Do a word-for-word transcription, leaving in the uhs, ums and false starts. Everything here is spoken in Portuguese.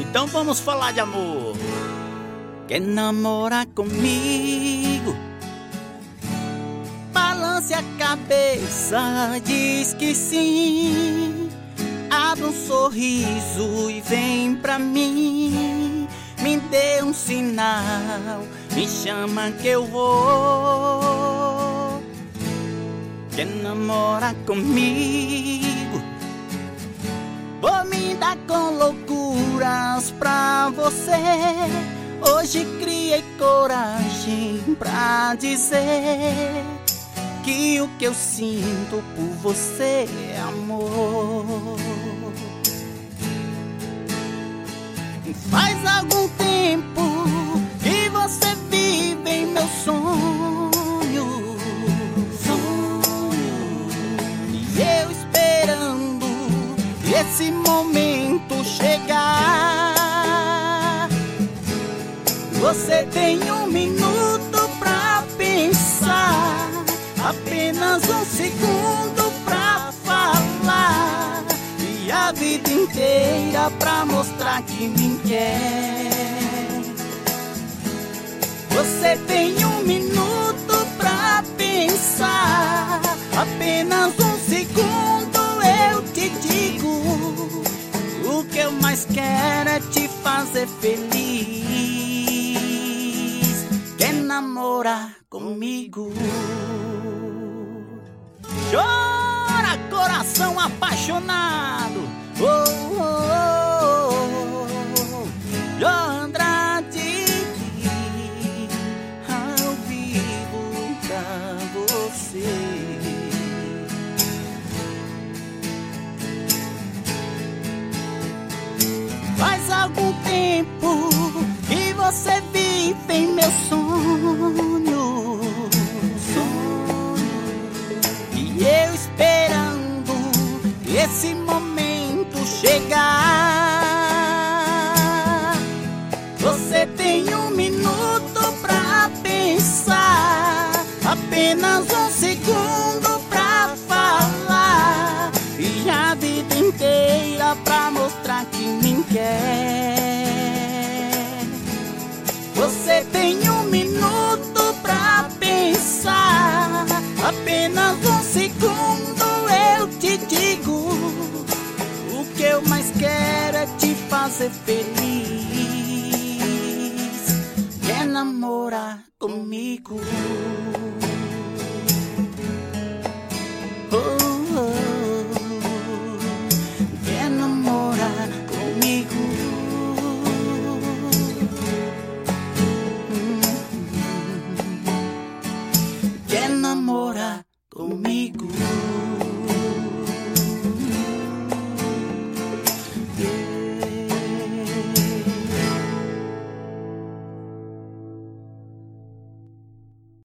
Então vamos falar de amor. Quer namorar comigo? Balance a cabeça, diz que sim. Abre um sorriso e vem pra mim. Me dê um sinal, me chama que eu vou. Quer namorar comigo? Vou me dar com loucuras pra você. Hoje criei coragem pra dizer que o que eu sinto por você é amor. Faz algum tempo que você vive em meu sonho, sonho, e eu esperando esse momento chegar. Você tem um minuto pra pensar, apenas um segundo pra falar, e a vida inteira pra mostrar que me quer. Você tem um minuto pra pensar, apenas um segundo eu te digo. O que eu mais quero é te fazer feliz. Quer namorar comigo? Chora, coração apaixonado. Oh, oh, oh, oh. João Andrade, ao vivo pra você. Faz algum tempo que você vive em meu sonho, sonho, e eu esperando esse momento chegar. Você tem um minuto pra pensar, apenas um segundo pra falar, e a vida inteira pra mostrar que me quer. Você tem um minuto pra pensar, apenas um segundo eu te digo. O que eu mais quero é te fazer feliz. Quer namorar comigo?